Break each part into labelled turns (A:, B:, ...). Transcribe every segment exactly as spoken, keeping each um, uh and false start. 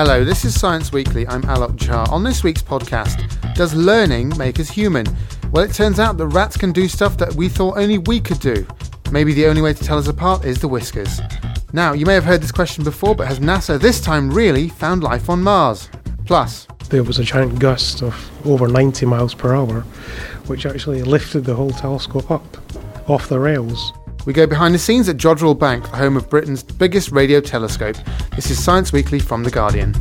A: Hello, this is Science Weekly. I'm Alok Jha. On this week's podcast, does learning make us human? Well, it turns out that rats can do stuff that we thought only we could do. Maybe the only way to tell us apart is the whiskers. Now, you may have heard this question before, but has NASA this time really found life on Mars? Plus,
B: there was a giant gust of over ninety miles per hour, which actually lifted the whole telescope up off the rails.
A: we go behind the scenes at Jodrell Bank, the home of Britain's biggest radio telescope. This is Science Weekly from The Guardian.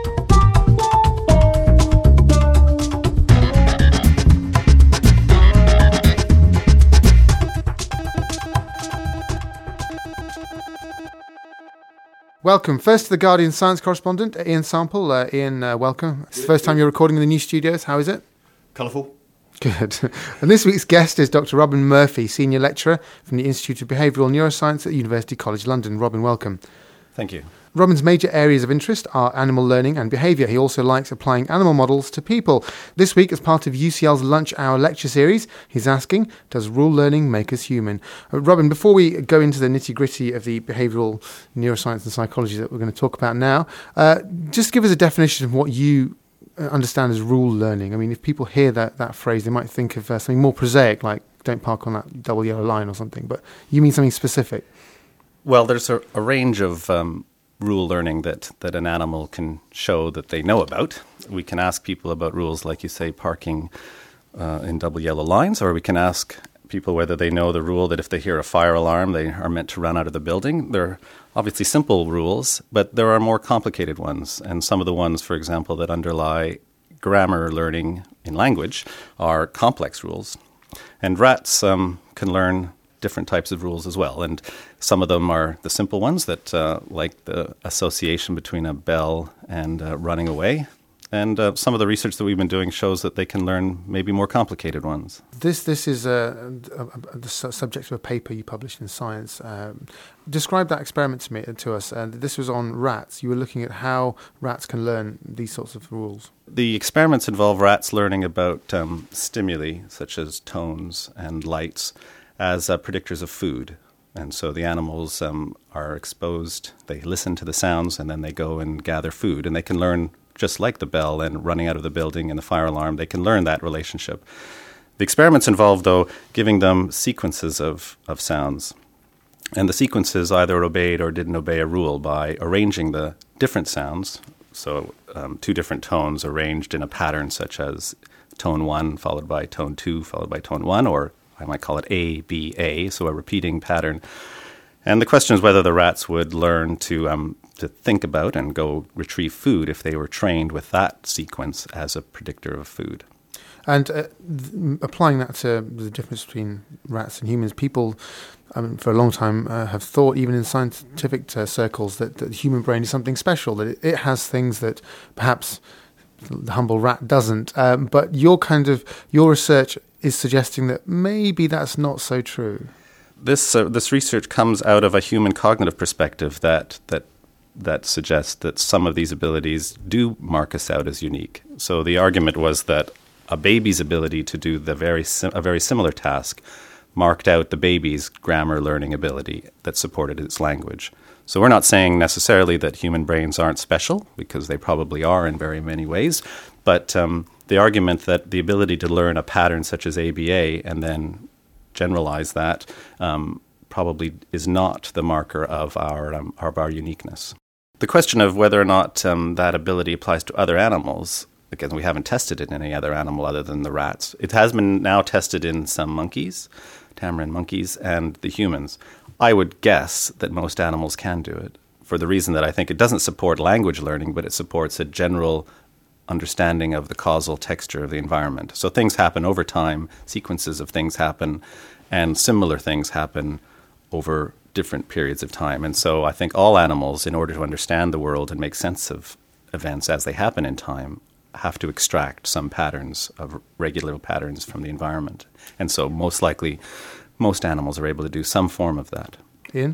A: Welcome. First to The Guardian science correspondent, Ian Sample. Uh, Ian, uh, welcome. It's the first time you're recording in the new studios. How is it?
C: Colourful.
A: Good. And this week's guest is Doctor Robin Murphy, Senior Lecturer from the Institute of Behavioural Neuroscience at University College London. Robin, welcome.
C: Thank you.
A: Robin's major areas of interest are animal learning and behaviour. He also likes applying animal models to people. This week, as part of U C L's Lunch Hour lecture series, he's asking, does rule learning make us human? Uh, Robin, before we go into the nitty-gritty of the behavioural neuroscience and psychology that we're going to talk about now, uh, just give us a definition of what you understand as rule learning. I mean, if people hear that, that phrase, they might think of uh, something more prosaic, like don't park on that double yellow line or something, but you mean something specific.
C: Well, there's a, a range of um, rule learning that, that an animal can show that they know about. We can ask people about rules like, you say, parking uh, in double yellow lines, or we can ask people whether they know the rule that if they hear a fire alarm, they are meant to run out of the building. They're obviously simple rules, but there are more complicated ones. And some of the ones, for example, that underlie grammar learning in language are complex rules. And rats um, can learn different types of rules as well. And some of them are the simple ones that, uh, like the association between a bell and uh, running away. And uh, some of the research that we've been doing shows that they can learn maybe more complicated ones. This
A: this is a, a, a, the subject of a paper you published in Science. Um, describe that experiment to me, to us. And this was on rats. You were looking at how rats can learn these sorts of rules.
C: The experiments involve rats learning about um, stimuli, such as tones and lights, as uh, predictors of food. And so the animals um, are exposed, they listen to the sounds, and then they go and gather food. And they can learn, just like the bell and running out of the building and the fire alarm, they can learn that relationship. The experiments involve, though, giving them sequences of, of sounds. And the sequences either obeyed or didn't obey a rule by arranging the different sounds. So um, two different tones arranged in a pattern such as tone one followed by tone two followed by tone one, or I might call it A, B, A, so a repeating pattern. And the question is whether the rats would learn to um, to think about and go retrieve food if they were trained with that sequence as a predictor of food.
A: And uh, th- applying that to the difference between rats and humans, people I mean, for a long time uh, have thought, even in scientific uh, circles, that, that the human brain is something special, that it, it has things that perhaps the humble rat doesn't. Um, but your kind of your research is suggesting that maybe that's not so true.
C: This uh, this research comes out of a human cognitive perspective that that that suggests that some of these abilities do mark us out as unique. So the argument was that a baby's ability to do the very sim- a very similar task marked out the baby's grammar learning ability that supported its language. So we're not saying necessarily that human brains aren't special, because they probably are in very many ways, but um, the argument that the ability to learn a pattern such as A B A and then generalize that um, probably is not the marker of our um, of our uniqueness. The question of whether or not um, that ability applies to other animals, again, we haven't tested it in any other animal other than the rats. It has been now tested in some monkeys, tamarin monkeys, and the humans. I would guess that most animals can do it, for the reason that I think it doesn't support language learning, but it supports a general understanding of the causal texture of the environment. So things happen over time, sequences of things happen, and similar things happen over different periods of time. And so I think all animals, in order to understand the world and make sense of events as they happen in time, have to extract some patterns of regular patterns from the environment. And so most likely, most animals are able to do some form of that.
A: Ian?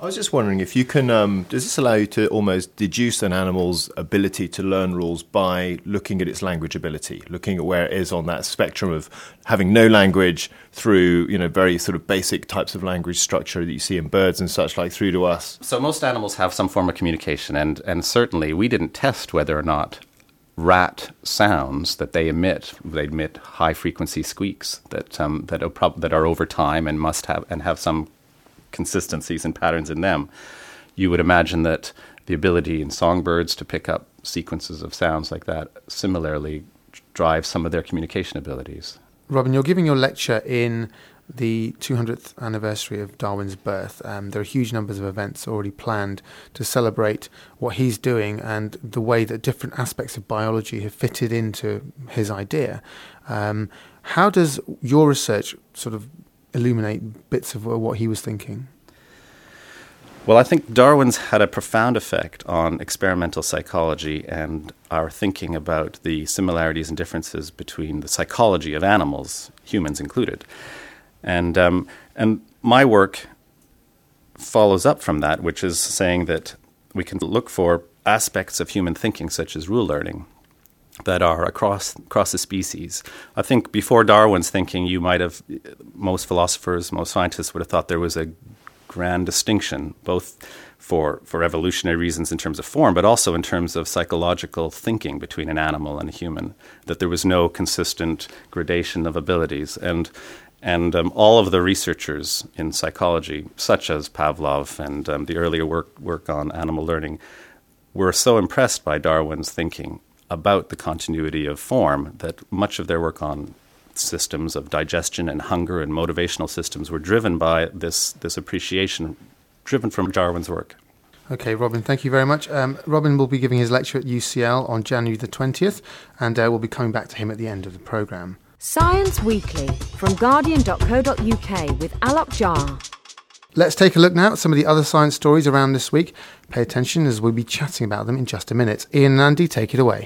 D: I was just wondering if you can, um, does this allow you to almost deduce an animal's ability to learn rules by looking at its language ability, looking at where it is on that spectrum of having no language through, you know, very sort of basic types of language structure that you see in birds and such like through to us?
C: So most animals have some form of communication, and, and certainly we didn't test whether or not rat sounds that they emit, they emit high-frequency squeaks that um, that are, prob- that are over time and must have and have some consistencies and patterns in them. You would imagine that the ability in songbirds to pick up sequences of sounds like that similarly drives some of their communication abilities.
A: Robin, you're giving your lecture in the two hundredth anniversary of Darwin's birth. Um, there are huge numbers of events already planned to celebrate what he's doing and the way that different aspects of biology have fitted into his idea. Um, how does your research sort of illuminate bits of what he was thinking?
C: Well, I think Darwin's had a profound effect on experimental psychology and our thinking about the similarities and differences between the psychology of animals, humans included. And um, and my work follows up from that, which is saying that we can look for aspects of human thinking, such as rule learning, that are across across the species. I think before Darwin's thinking, you might have, most philosophers, most scientists would have thought there was a grand distinction, both for, for evolutionary reasons in terms of form, but also in terms of psychological thinking between an animal and a human, that there was no consistent gradation of abilities. And And um, all of the researchers in psychology, such as Pavlov and um, the earlier work, work on animal learning, were so impressed by Darwin's thinking about the continuity of form that much of their work on systems of digestion and hunger and motivational systems were driven by this, this appreciation, driven from Darwin's work.
A: Okay, Robin, thank you very much. Um, Robin will be giving his lecture at U C L on January the twentieth, and uh, we'll be coming back to him at the end of the programme.
E: Science Weekly from guardian dot co dot uk with Alok Jha.
A: Let's take a look now at some of the other science stories around this week. Pay attention as we'll be chatting about them in just a minute. Ian and Andy, take it away.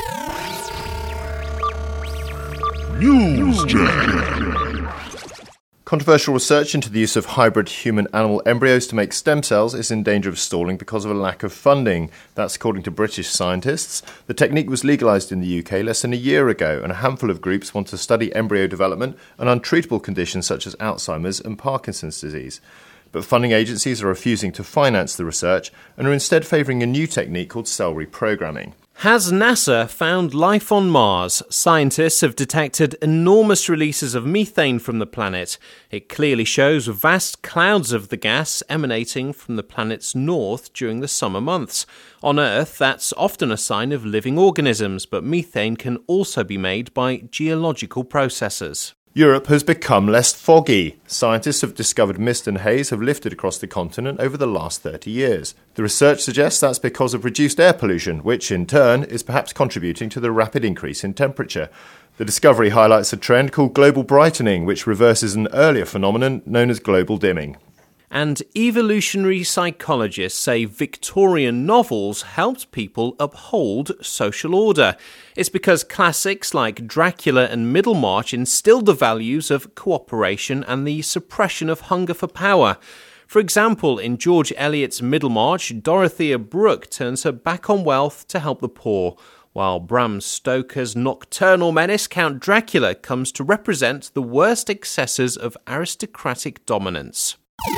F: News Jacket.
D: Controversial research into the use of hybrid human-animal embryos to make stem cells is in danger of stalling because of a lack of funding. That's according to British scientists. The technique was legalised in the U K less than a year ago, and a handful of groups want to study embryo development and untreatable conditions such as Alzheimer's and Parkinson's disease. But funding agencies are refusing to finance the research and are instead favouring a new technique called cell reprogramming.
G: Has NASA found life on Mars? Scientists have detected enormous releases of methane from the planet. It clearly shows vast clouds of the gas emanating from the planet's north during the summer months. On Earth, that's often a sign of living organisms, but methane can also be made by geological processes.
D: Europe has become less foggy. Scientists have discovered mist and haze have lifted across the continent over the last thirty years. The research suggests that's because of reduced air pollution, which in turn is perhaps contributing to the rapid increase in temperature. The discovery highlights a trend called global brightening, which reverses an earlier phenomenon known as global dimming.
G: And evolutionary psychologists say Victorian novels helped people uphold social order. It's because classics like Dracula and Middlemarch instilled the values of cooperation and the suppression of hunger for power. For example, in George Eliot's Middlemarch, Dorothea Brooke turns her back on wealth to help the poor, while Bram Stoker's nocturnal menace Count Dracula comes to represent the worst excesses of aristocratic dominance.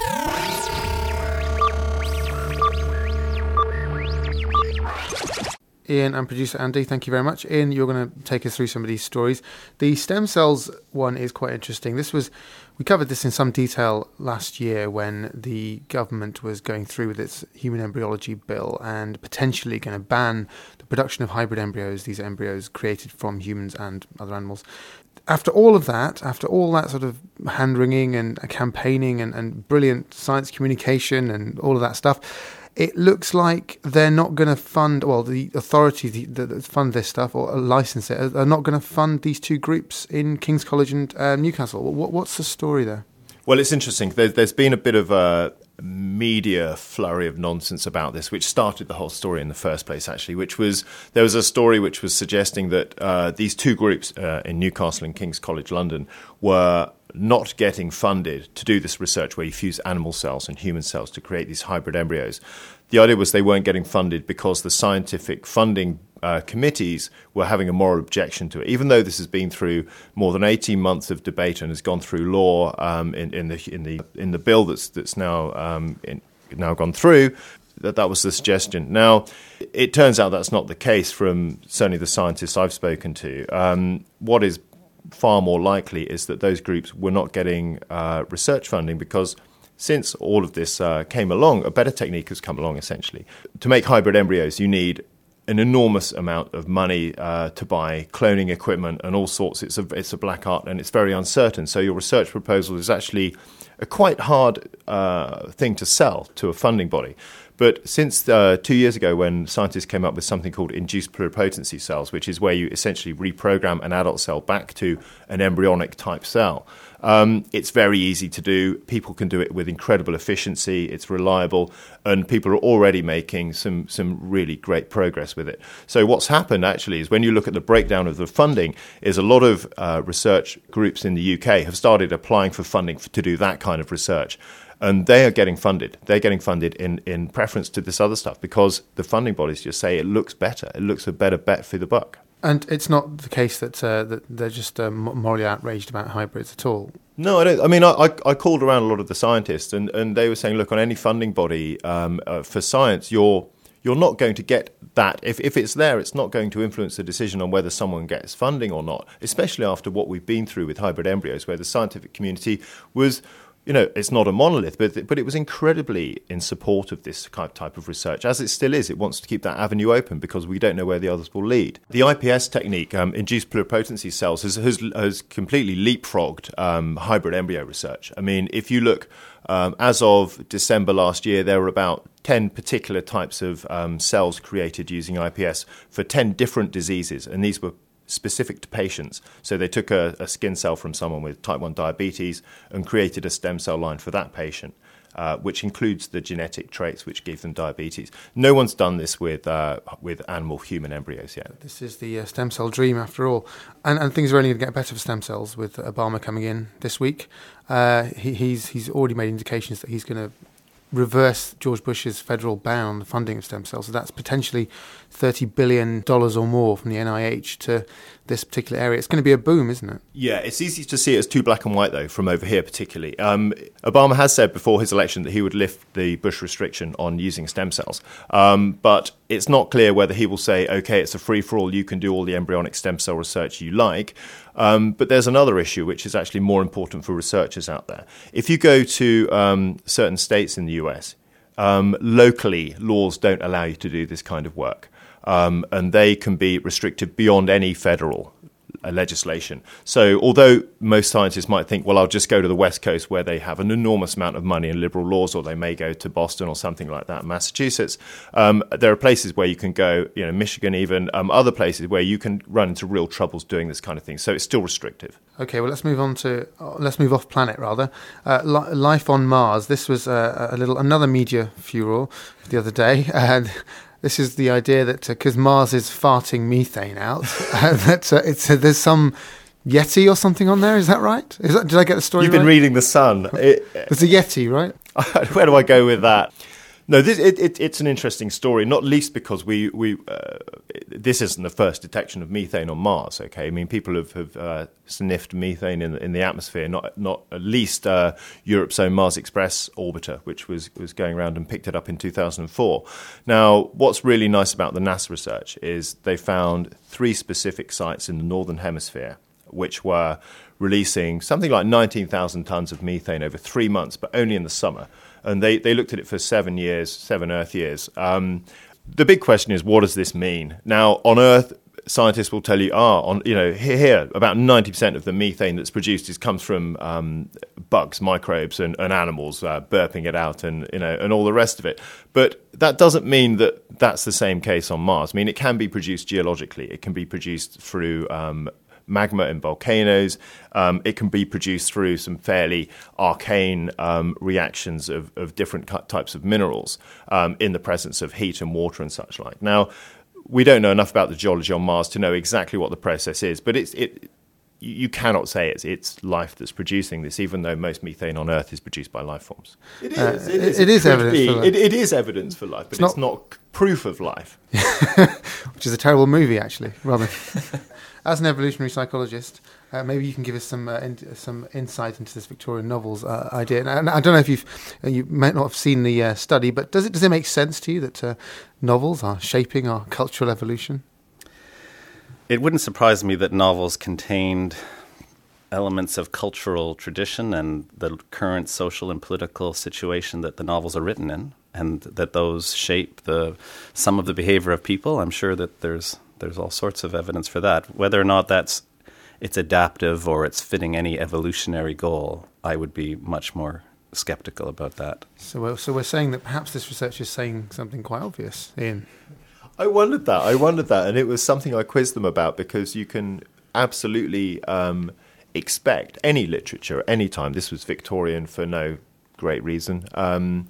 A: Ian and producer Andy, thank you very much. Ian, you're going to take us through some of these stories. The stem cells one is quite interesting. This was, we covered this in some detail last year when the government was going through with its human embryology bill and potentially going to ban the production of hybrid embryos, these embryos created from humans and other animals. After all of that, after all that sort of hand-wringing and campaigning and, and brilliant science communication and all of that stuff, it looks like they're not going to fund, well, the authorities that fund this stuff or license it are not going to fund these two groups in King's College and uh, Newcastle. What, what's the story there?
D: Well, it's interesting. There's, there's been a bit of a media flurry of nonsense about this, which started the whole story in the first place, actually, which was, there was a story which was suggesting that uh, these two groups uh, in Newcastle and King's College London were not getting funded to do this research where you fuse animal cells and human cells to create these hybrid embryos. The idea was they weren't getting funded because the scientific funding uh, committees were having a moral objection to it. Even though this has been through more than eighteen months of debate and has gone through law um, in, in the in the in the bill that's that's now um, in, now gone through, that that was the suggestion. Now, it turns out that's not the case from certainly the scientists I've spoken to. Um, what is far more likely is that those groups were not getting uh, research funding because since all of this uh, came along, a better technique has come along, essentially. To make hybrid embryos, you need an enormous amount of money uh, to buy cloning equipment and all sorts. It's a, it's a black art and it's very uncertain. So your research proposal is actually a quite hard uh, thing to sell to a funding body. But since uh, two years ago, when scientists came up with something called induced pluripotency cells, which is where you essentially reprogram an adult cell back to an embryonic type cell, um, it's very easy to do. People can do it with incredible efficiency. It's reliable, and people are already making some some really great progress with it. So what's happened actually is when you look at the breakdown of the funding, is a lot of uh, research groups in the U K have started applying for funding for, to do that kind of research. And they are getting funded. They're getting funded in, in preference to this other stuff because the funding bodies just say it looks better. It looks a better bet for the buck.
A: And it's not the case that uh, that they're just uh, morally outraged about hybrids at all.
D: No, I don't. I mean, I, I called around a lot of the scientists, and, and they were saying, look, on any funding body um, uh, for science, you're you're not going to get that. If if it's there, it's not going to influence the decision on whether someone gets funding or not. Especially after what we've been through with hybrid embryos, where the scientific community was. You know, it's not a monolith, but but it was incredibly in support of this type of research, as it still is. It wants to keep that avenue open because we don't know where the others will lead. The I P S technique, um, induced pluripotency cells, has has, has completely leapfrogged um, hybrid embryo research. I mean, if you look, um, as of December last year, there were about ten particular types of um, cells created using I P S for ten different diseases, and these were specific to patients. So they took a, a skin cell from someone with type one diabetes and created a stem cell line for that patient, uh, which includes the genetic traits which gave them diabetes. No one's done this with uh, with animal-human embryos yet.
A: This is the uh, stem cell dream, after all. And, and things are only going to get better for stem cells with Obama coming in this week. Uh, he, he's he's already made indications that he's going to reverse George Bush's federal ban on the funding of stem cells. So that's potentially thirty billion dollars or more from the N I H to this particular area. It's going to be a boom, isn't it?
D: Yeah, it's easy to see it as too black and white, though, from over here particularly. Um, Obama has said before his election that he would lift the Bush restriction on using stem cells. Um, but it's not clear whether he will say, OK, it's a free-for-all, you can do all the embryonic stem cell research you like. Um, but there's another issue which is actually more important for researchers out there. If you go to um, certain states in the U S, um, locally laws don't allow you to do this kind of work, um, and they can be restricted beyond any federal uh, legislation. So although most scientists might think, well, I'll just go to the West Coast where they have an enormous amount of money and liberal laws, or they may go to Boston or something like that, Massachusetts, um, there are places where you can go, you know, Michigan even, um, other places where you can run into real troubles doing this kind of thing. So it's still restrictive.
A: Okay, well, let's move on to, uh, let's move off planet, rather. Uh, li- life on Mars. This was uh, a little, another media furore the other day. And this is the idea that, because uh, Mars is farting methane out, uh, that uh, it's uh, there's some Yeti or something on there. Is that right? Is that, did I get the story
D: You've
A: right?
D: been reading The Sun. It,
A: there's a Yeti, right?
D: Where do I go with that? No, this, it, it, it's an interesting story, not least because we, we uh, this isn't the first detection of methane on Mars, okay? I mean, people have, have uh, sniffed methane in, in the atmosphere, not not at least uh, Europe's own Mars Express orbiter, which was, was going around and picked it up in two thousand four. Now, what's really nice about the NASA research is they found three specific sites in the Northern Hemisphere which were releasing something like nineteen thousand tons of methane over three months, but only in the summer. And they, they looked at it for seven years, seven Earth years. Um, the big question is, what does this mean? Now, on Earth, scientists will tell you, ah, on you know, here, here about ninety percent of the methane that's produced is comes from um, bugs, microbes, and, and animals uh, burping it out, and you know, and all the rest of it. But that doesn't mean that that's the same case on Mars. I mean, it can be produced geologically. It can be produced through Um, magma and volcanoes. Um, it can be produced through some fairly arcane um, reactions of, of different types of minerals um, in the presence of heat and water and such like. Now, we don't know enough about the geology on Mars to know exactly what the process is, but it's, it you, you cannot say it's it's life that's producing this, even though most methane on Earth is produced by life forms. It is.
A: Uh,
D: it is,
A: it is
D: could
A: evidence
D: be.
A: for life.
D: It, it is evidence for life, but
A: It's
D: it's not,
A: not-
D: proof of life.
A: Which is a terrible movie, actually, Robin. As an evolutionary psychologist, uh, maybe you can give us some uh, in, some insight into this Victorian novels uh, idea. And I don't know if you've uh, you might not have seen the uh, study, but does it does it make sense to you that uh, novels are shaping our cultural evolution?
C: It wouldn't surprise me that novels contained elements of cultural tradition and the current social and political situation that the novels are written in, and that those shape the some of the behavior of people. I'm sure that there's there's all sorts of evidence for that. Whether or not that's it's adaptive or it's fitting any evolutionary goal, I would be much more skeptical about that.
A: So we're, so we're saying that perhaps this research is saying something quite obvious, Ian.
D: I wondered that. I wondered that, and it was something I quizzed them about, because you can absolutely um, expect any literature at any time. This was Victorian for no great reason. Um,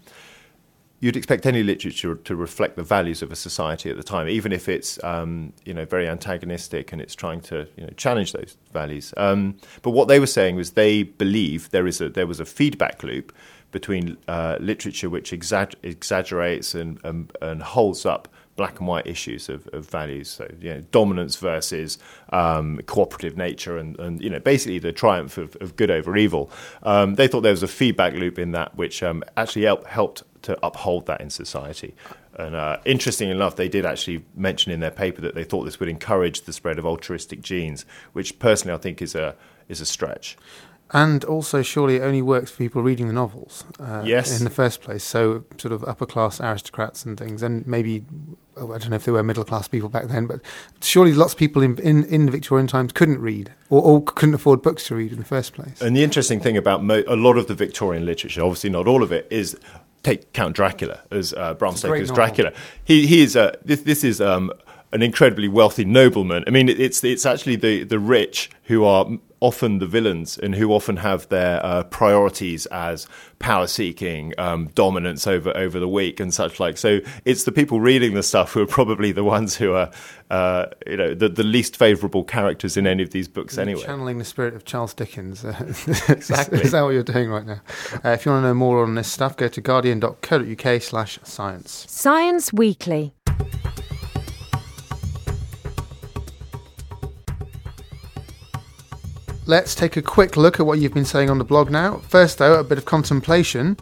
D: you'd expect any literature to reflect the values of a society at the time, even if it's um, you know very antagonistic and it's trying to you know challenge those values. Um, but what they were saying was they believe there is a there was a feedback loop between uh, literature which exag- exaggerates and, and and holds up black and white issues of, of values, so you know, dominance versus um, cooperative nature, and, and you know, basically the triumph of, of good over evil. Um, they thought there was a feedback loop in that, which um, actually help, helped to uphold that in society. And uh, interesting enough, they did actually mention in their paper that they thought this would encourage the spread of altruistic genes, which personally I think is a is a stretch.
A: And also, surely it only works for people reading the novels uh,
D: Yes.
A: in the first place. So sort of upper-class aristocrats and things, and maybe, oh, I don't know if there were middle-class people back then, but surely lots of people in in, in Victorian times couldn't read or, or couldn't afford books to read in the first place.
D: And the interesting thing about mo- a lot of the Victorian literature, obviously not all of it, is take Count Dracula as uh, Bram
A: It's a great
D: Stoker's
A: novel.
D: Dracula. He he is uh, this this is um, an incredibly wealthy nobleman. I mean, it, it's it's actually the the rich who are often the villains and who often have their uh, priorities as power seeking, um, dominance over over the weak and such like. So it's the people reading the stuff who are probably the ones who are uh, you know the, the least favourable characters in any of these books
A: You're
D: anyway.
A: channeling the spirit of Charles Dickens. Uh,
D: Exactly.
A: Is that what you're doing right now? Uh, if you want to know more on this stuff, go to guardian dot co dot uk slash science.
E: Science Weekly.
A: Let's take a quick look at what you've been saying on the blog now. First, though, a bit of contemplation.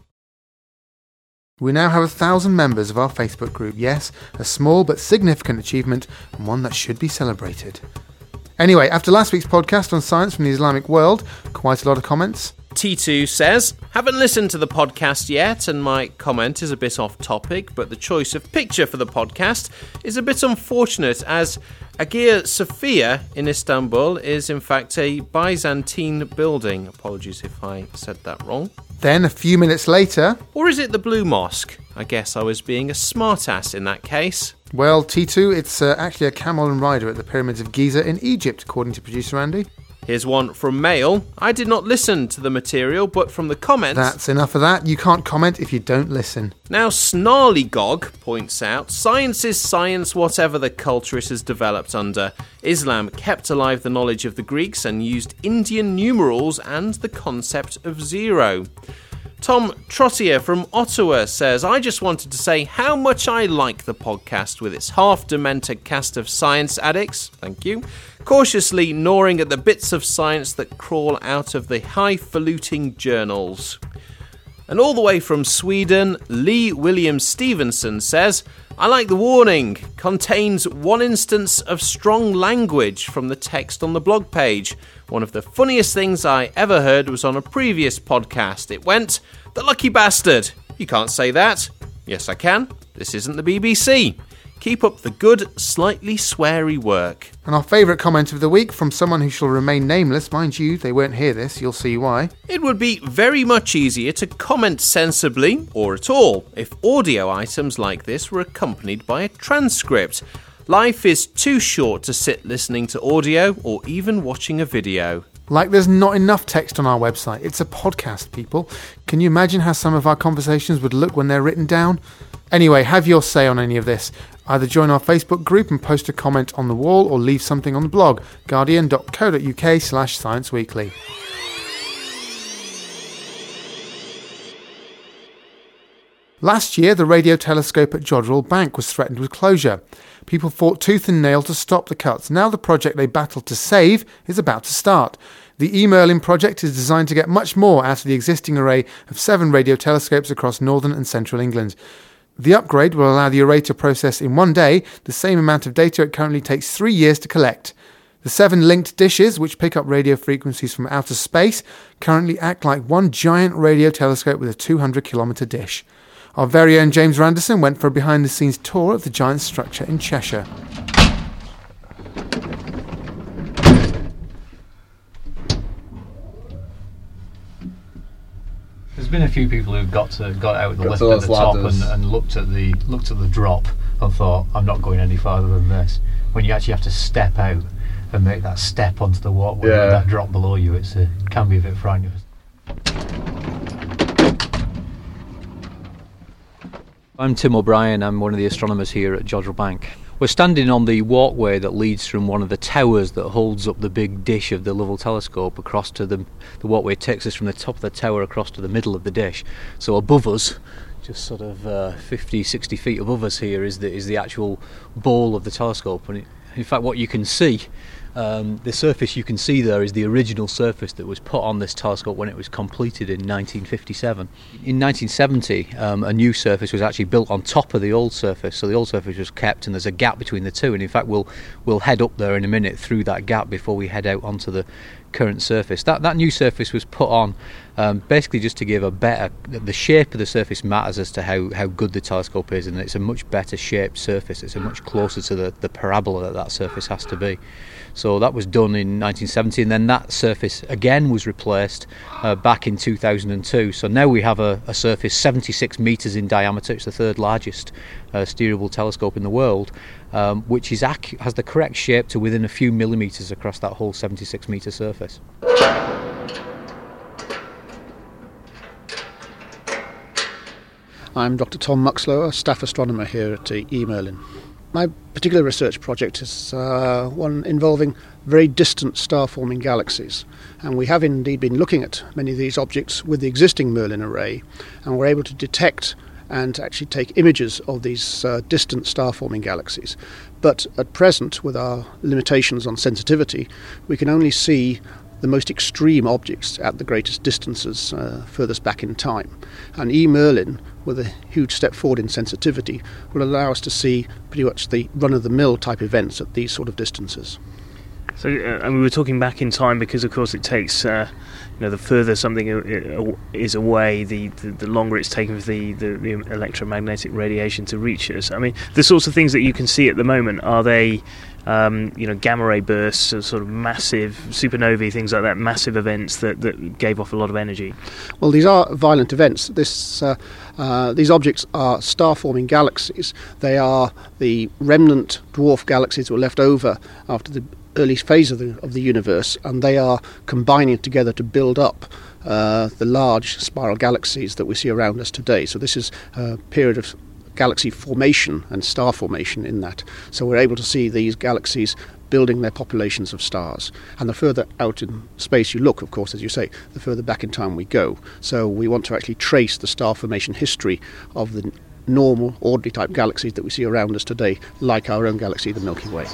A: We now have a thousand members of our Facebook group. Yes, a small but significant achievement, and one that should be celebrated. Anyway, after last week's podcast on science from the Islamic world, quite a lot of comments.
G: T two says, haven't listened to the podcast yet, and my comment is a bit off topic, but the choice of picture for the podcast is a bit unfortunate, as Hagia Sophia in Istanbul is in fact a Byzantine building. Apologies if I said that wrong.
A: Then, a few minutes later,
G: Or is it the Blue Mosque? I guess I was being a smartass in that case.
A: well, T two, it's uh, actually a camel and rider at the pyramids of Giza in Egypt, according to producer Andy.
G: Here's one from Mail. I did not listen to the material, but from the comments...
A: That's enough of that. You can't comment if you don't listen.
G: Now, Snarlygog points out, science is science whatever the culture it has developed under. Islam kept alive the knowledge of the Greeks and used Indian numerals and the concept of zero. Tom Trottier from Ottawa says, I just wanted to say how much I like the podcast with its half-demented cast of science addicts, thank you, cautiously gnawing at the bits of science that crawl out of the highfalutin journals. And all the way from Sweden, Lee William Stevenson says, I like the warning. Contains one instance of strong language from the text on the blog page. One of the funniest things I ever heard was on a previous podcast. It went, the lucky bastard. You can't say that. Yes, I can. This isn't the B B C. Keep up the good, slightly sweary work.
A: And our favourite comment of the week from someone who shall remain nameless. Mind you, they won't hear this. You'll see why.
G: It would be very much easier to comment sensibly, or at all, if audio items like this were accompanied by a transcript. Life is too short to sit listening to audio or even watching a video.
A: Like there's not enough text on our website. It's a podcast, people. Can you imagine how some of our conversations would look when they're written down? Anyway, have your say on any of this. Either join our Facebook group and post a comment on the wall or leave something on the blog, guardian.co.uk slash Science Weekly. Last year, the radio telescope at Jodrell Bank was threatened with closure. People fought tooth and nail to stop the cuts. Now the project they battled to save is about to start. The E Merlin project is designed to get much more out of the existing array of seven radio telescopes across northern and central England. The upgrade will allow the array to process in one day the same amount of data it currently takes three years to collect. The seven linked dishes, which pick up radio frequencies from outer space, currently act like one giant radio telescope with a two hundred kilometre dish. Our very own James Randerson went for a behind-the-scenes tour of the giant structure in Cheshire.
F: There's been a few people who've got to, got out with the lift at the top and, and looked at the looked at the drop and thought, I'm not going any farther than this. When you actually have to step out and make that step onto the walkway, yeah, with that drop below you, it's a, it can be a bit frightening. I'm Tim O'Brien, I'm one of the astronomers here at Jodrell Bank. We're standing on the walkway that leads from one of the towers that holds up the big dish of the Lovell telescope across to the, the walkway takes us from the top of the tower across to the middle of the dish. So above us, just sort of uh, fifty, sixty feet above us here is the, is the actual bowl of the telescope. And it, in fact what you can see, Um, the surface you can see there is the original surface that was put on this telescope when it was completed in nineteen fifty-seven. In nineteen seventy, um, a new surface was actually built on top of the old surface, so the old surface was kept and there's a gap between the two, and in fact we'll we'll head up there in a minute through that gap before we head out onto the current surface. That that new surface was put on um, basically just to give a better, the shape of the surface matters as to how, how good the telescope is, and it's a much better shaped surface. It's a much closer to the, the parabola that that surface has to be. So that was done in nineteen seventy, and then that surface again was replaced uh, back in two thousand two. So now we have a, a surface seventy-six metres in diameter. It's the third largest uh, steerable telescope in the world, um, which is ac- has the correct shape to within a few millimetres across that whole seventy-six metre surface.
H: I'm Doctor Tom Muxlower, staff astronomer here at E Merlin. My particular research project is uh, one involving very distant star-forming galaxies, and we have indeed been looking at many of these objects with the existing Merlin array, and we're able to detect and actually take images of these uh, distant star-forming galaxies. But at present, with our limitations on sensitivity, we can only see the most extreme objects at the greatest distances uh, furthest back in time. And E Merlin, with a huge step forward in sensitivity, will allow us to see pretty much the run-of-the-mill type events at these sort of distances.
I: So, uh, and we were talking back in time because, of course, it takes, uh, you know, the further something is away, the, the, the longer it's taken for the, the, the electromagnetic radiation to reach us. I mean, the sorts of things that you can see at the moment, are they, um, you know, gamma ray bursts, or sort of massive supernovae, things like that, massive events that, that gave off a lot of energy? Well,
H: these are violent events. This, uh, uh, these objects are star-forming galaxies. They are the remnant dwarf galaxies that were left over after the early phase of the of the universe, and they are combining together to build up uh, the large spiral galaxies that we see around us today. So this is a period of galaxy formation and star formation in that. So we're able to see these galaxies building their populations of stars. And the further out in space you look, of course, as you say, the further back in time we go. So we want to actually trace the star formation history of the normal, ordinary type galaxies that we see around us today, like our own galaxy, the Milky Way.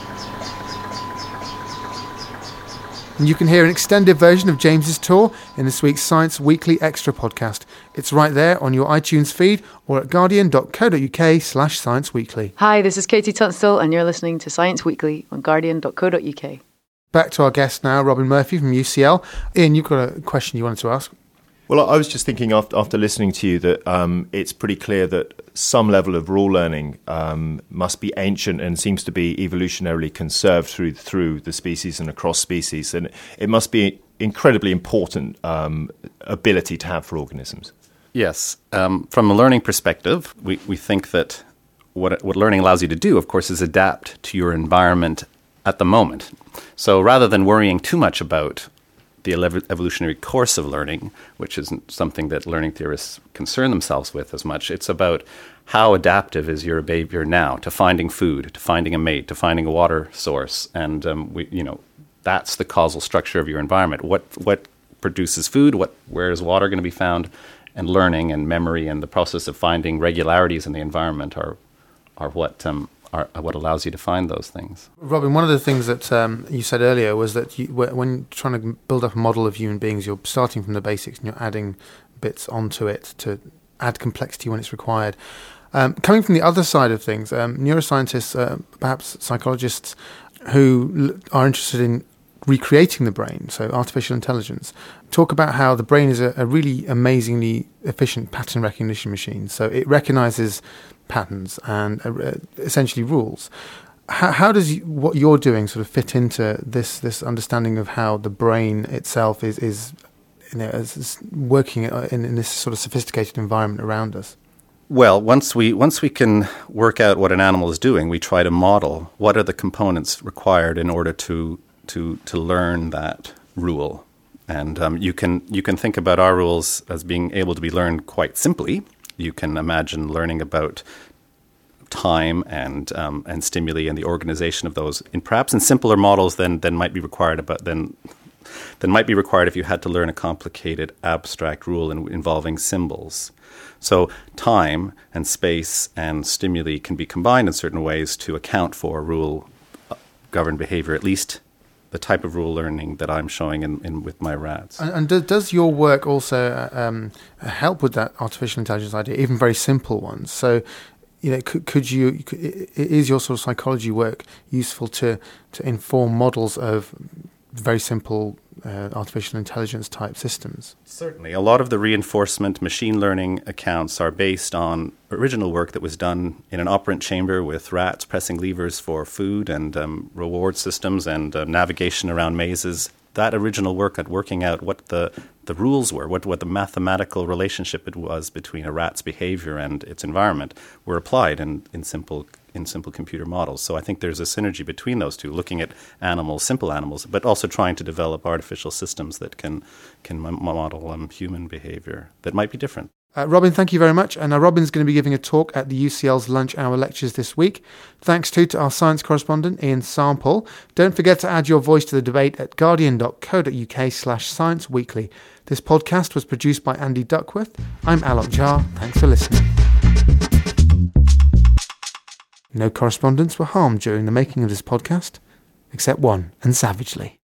A: And you can hear an extended version of James's tour in this week's Science Weekly Extra podcast. It's right there on your iTunes feed or at guardian.co.uk slash Science Weekly.
J: Hi, this is Katie Tunstall and you're listening to Science Weekly on guardian.co.uk.
A: Back to our guest now, Robin Murphy from U C L. Ian, you've got a question you wanted to ask.
D: Well, I was just thinking after, after listening to you that um, it's pretty clear that some level of rule learning um, must be ancient and seems to be evolutionarily conserved through through the species and across species, and it must be incredibly important um, ability to have for organisms.
C: Yes. Um, from a learning perspective, we, we think that what what learning allows you to do, of course, is adapt to your environment at the moment. So rather than worrying too much about the elev- evolutionary course of learning, which isn't something that learning theorists concern themselves with as much. It's about how adaptive is your behavior now to finding food, to finding a mate, to finding a water source, and um, we, you know, that's the causal structure of your environment. What what produces food? What where is water going to be found? And learning and memory and the process of finding regularities in the environment are are what um, are what allows you to find those things.
A: Robin, one of the things that um, you said earlier was that you, when trying to build up a model of human beings, you're starting from the basics and you're adding bits onto it to add complexity when it's required. Um, coming from the other side of things, um, neuroscientists, uh, perhaps psychologists, who l- are interested in recreating the brain, so artificial intelligence, talk about how the brain is a, a really amazingly efficient pattern recognition machine. So it recognizes patterns and uh, essentially rules. How, how does you, what you're doing sort of fit into this this understanding of how the brain itself is is you know, is, is working in, in this sort of sophisticated environment around us?
C: Well, once we once we can work out what an animal is doing, we try to model what are the components required in order to to to learn that rule. And um, you can you can think about our rules as being able to be learned quite simply. You can imagine learning about time and um, and stimuli and the organization of those in perhaps in simpler models than than might be required about than than might be required if you had to learn a complicated abstract rule in, involving symbols. So time and space and stimuli can be combined in certain ways to account for rule-governed behavior, at least the type of rule learning that I'm showing in, in with my rats.
A: And, and do, does your work also um, help with that artificial intelligence idea, even very simple ones? So, you know, could, could you, could, is your sort of psychology work useful to, to inform models of very simple uh, artificial intelligence type systems?
C: Certainly. A lot of the reinforcement machine learning accounts are based on original work that was done in an operant chamber with rats pressing levers for food and um, reward systems and uh, navigation around mazes. That original work at working out what the, the rules were, what, what the mathematical relationship it was between a rat's behavior and its environment were applied in, in simple in simple computer models. So I think there's a synergy between those two, looking at animals, simple animals, but also trying to develop artificial systems that can can m- model um, human behavior that might be different.
A: Uh, Robin, thank you very much. And uh, Robin's going to be giving a talk at the U C L's Lunch Hour Lectures this week. Thanks too to our science correspondent, Ian Sample. Don't forget to add your voice to the debate at guardian.co.uk slash science weekly. This podcast was produced by Andy Duckworth. I'm Alok Jha. Thanks for listening. No correspondents were harmed during the making of this podcast, except one, and savagely.